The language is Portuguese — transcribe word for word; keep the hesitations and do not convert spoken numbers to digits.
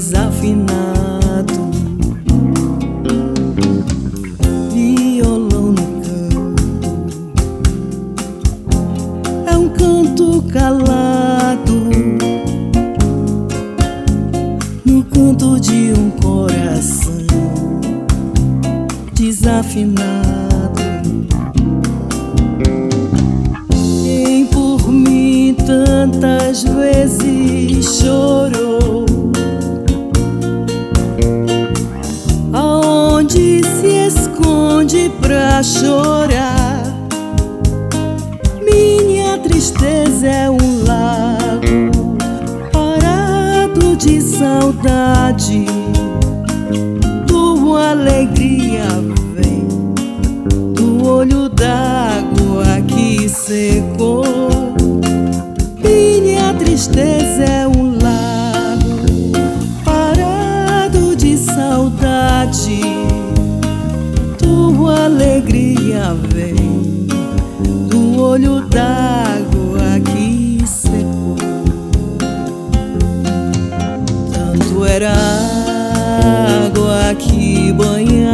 desafinado, violão no canto, é um canto calado, no canto de um coração desafinado. Quem por mim tantas vezes chorou, aonde se esconde pra chorar? Minha tristeza é um lago parado de saudade, tua alegria vem do olho d'água que secou. Minha tristeza é um lago parado de saudade, tua alegria vem do olho d'água que secou. Tanto era água que banhava